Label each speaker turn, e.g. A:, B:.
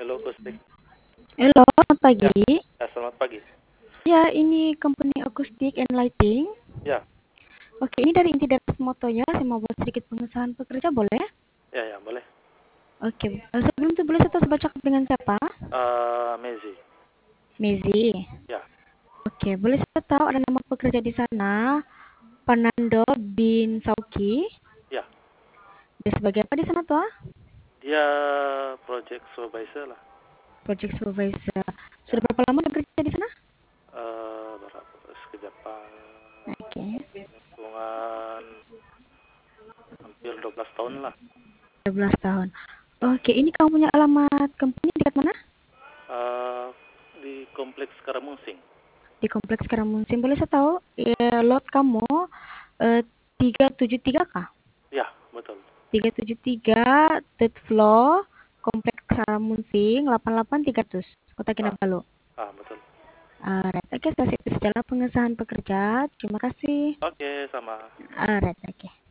A: Halo, Kustik.
B: Halo, selamat
A: Ya,
B: pagi.
A: ya, selamat pagi.
B: Ya, ini company Acoustic and Lighting.
A: Ya,
B: Oke, ini dari inti dari motonya. Saya mau buat sedikit pengesahan pekerja, boleh?
A: ya, ya, boleh.
B: Oke, sebelum itu boleh saya tahu saya cakap dengan siapa?
A: Mezi.
B: Mezi.
A: Ya,
B: Oke, boleh saya tahu ada nama pekerja di sana? Panando bin Sauki.
A: ya.
B: Dia sebagai apa di sana tuh?
A: Dia project supervisor lah.
B: Project supervisor.
A: Ya,
B: Sudah berapa lama bekerja di sana?
A: berapa terus ke Jepang?
B: Oke,
A: Hitungan hampir 12 tahun lah.
B: 12 tahun.
A: Ya,
B: Oke, ini kamu punya alamat company dekat mana?
A: eh, di kompleks Karamungsing.
B: Di kompleks Karamunsin. Boleh saya tahu lot kamu eh, 373 kah?
A: Ya, betul.
B: 373 third floor kompleks Karamunsin 88300 Kota
A: Ah,
B: Kinabalu.
A: betul.
B: Alright, oke, saya sejalan pengesahan pekerja. Terima kasih.
A: Oke, sama.
B: Alright, oke.